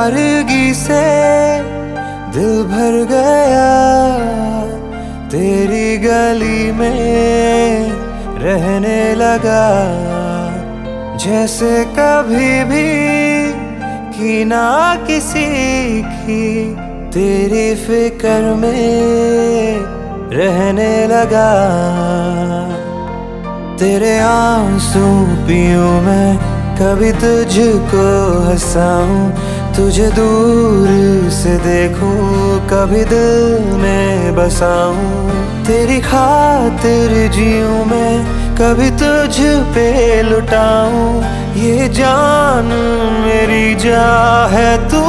आवारगी से दिल भर गया, तेरी गली में रहने लगा। जैसे कभी भी की ना किसी की, तेरी फिक्र में रहने लगा। तेरे आंसू पीऊं मैं, कभी तुझको हंसाऊं, तुझे दूर से देखूं, कभी दिल में बसाऊं। तेरी खातिर जीऊं मैं, कभी तुझ पे लुटाऊं। ये जान मेरी जा है तू,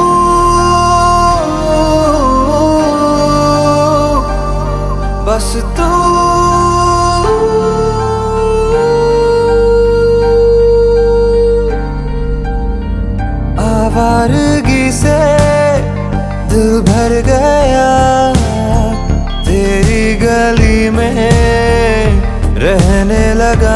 बस तू। आवारगी से दिल भर गया, तेरी गली में रहने लगा।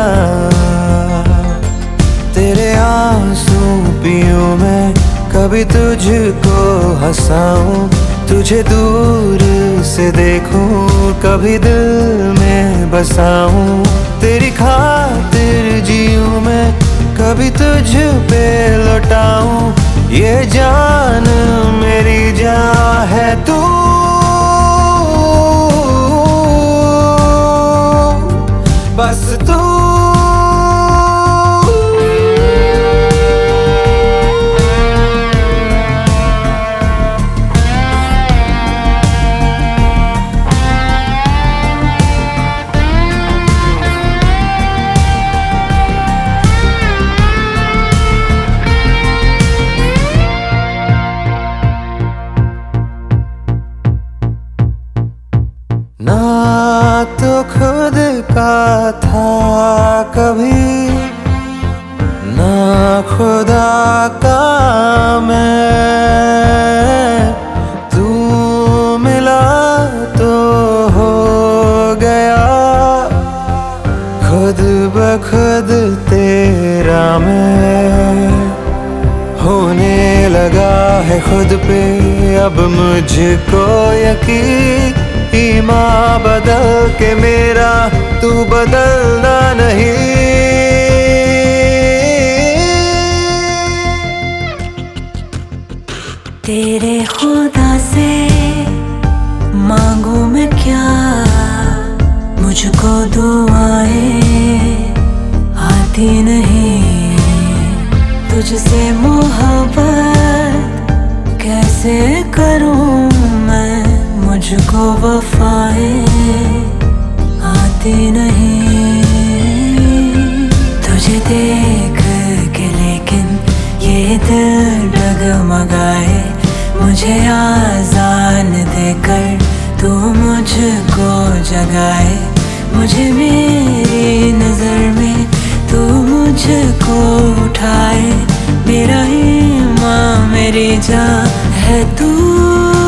तेरे आंसू पीऊं मैं, कभी तुझको हंसाऊं, तुझे दूर से देखूं, कभी दिल में बसाऊं। तेरी खातिर जीऊं मैं, कभी तुझ पे लौटाऊं। ये जान मेरी जान है तू, बस तू। ना तो खुद का था कभी, ना खुदा का मैं। तू मिला तो हो गया, खुद ब खुद तेरा मैं। होने लगा है खुद पे अब मुझको यकीन, ईमान बदल के मेरा तू बदलना नहीं। तेरे खुदा से मांगू मैं क्या, मुझको दुआएं आती नहीं। तुझसे मोहब्बत कैसे करूं मैं, मुझको वफाएं आती नहीं। तुझे देख के लेकिन ये दिल डगमगाए, मुझे आजान देकर तू मुझको जगाए। मुझे मेरी नजर में तू मुझको उठाए, मेरा ईमान मेरी जान है तू।